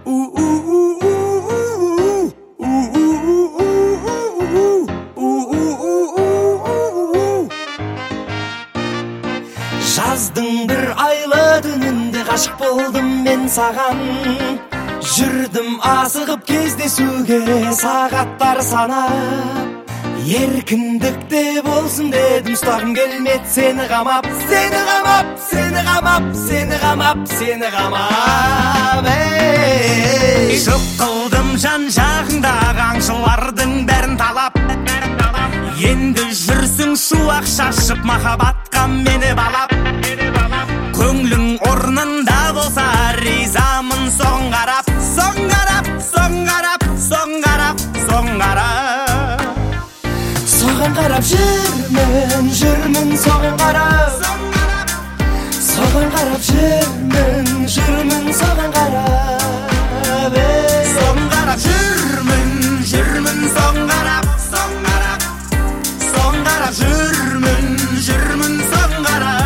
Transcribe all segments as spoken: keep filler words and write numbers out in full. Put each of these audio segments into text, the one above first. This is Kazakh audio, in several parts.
Жаздың бір айлы түнінде ғашық болдым мен саған. Жүрдім асығып кездесуге сағаттар санап. Еркіндікте болсын дедім, ұстағым келмеді сені қамап. Сені қамап, сені қамап, сені қамап, сені қамап. Жоқ қылдым жан жағыңдағы аңшылардың бәрін талап. Енді жүрсің шуақ шашып, махаббатқа мені балап. Көңлің орнында болса ризамын соң қарап. Соң қарап, соң қарап, соң қарап, соң қарап. Соған қарап жүрмін, жүрмін соған қарап. Соған қарап жүрмін, жүрмін соған қарап. Соған қарап жүрмін, жүрмін соң қарап. Соң қарап, соң қарап жүрмін, жүрмін соң қарап.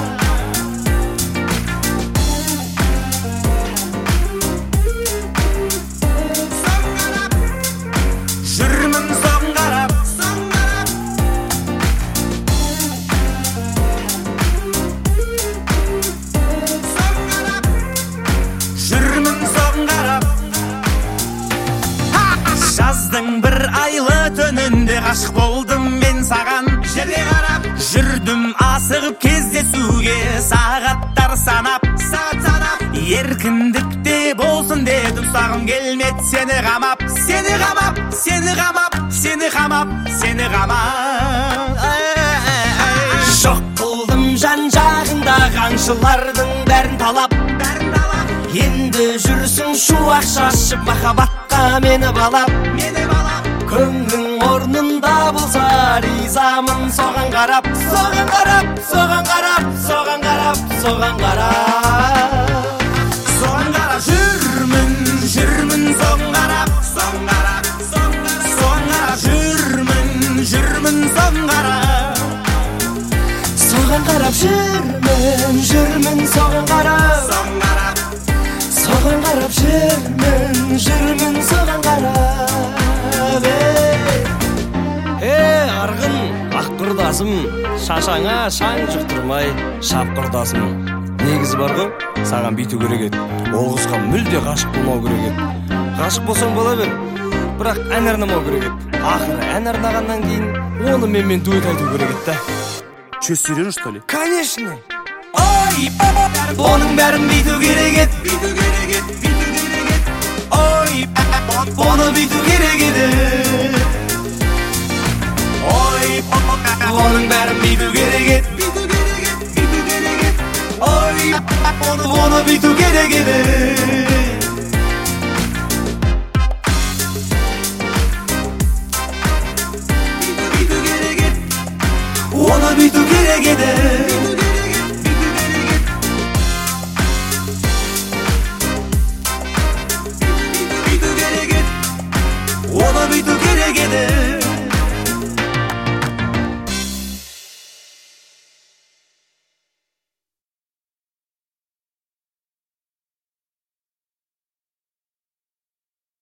Жаздың бір айлы түнінде ғашық болдым мен саған. Жерге қарап жүрдім асығып кездесуге сағаттар санап. Сағат санап. Еркіндікте болсын дедім, ұстағым келмеді сені қамап. Сені қамап, сені қамап, сені қамап, сені қамап. Жоқ қылдым жан жағыңдағы аңшылардың бәрін талап. Енді жүрсің шуақ шашып, махаббатқа мені балап. Көңлің орнында болса ризамын соған қарап. Соған қарап, соған қарап, соған қарап, соған қарап. Соған қарап жүрмін, жүрмін соған қарап. Соған қарап, соған қарап жүрмін, жүрмін соған қарап. Соған қарап жүрмін, жүрмін соған қарап. Соған қарап, соған қарап жүрмін, жүрмін соған қарап. Э, арғын, ақ құрдасым, шашаңа шаң жұқтырмай шап құрдасым. Негізі бар ғой, саған бүйту керек еді. Ол қызға мүлде ғашық болмау керек еді. Ғашық болсаң бола бер, бірақ ән арнамау керек еді. Ақыры ән арнағаннан кейін оны менімен дуэт айту керек еді. Че, серьезно, что ли? Конечно. Ой, оның бәрін бүйту керек еді. Бүйту керек еді, бүйту керек еді. Ой, оны бүйту керек еді.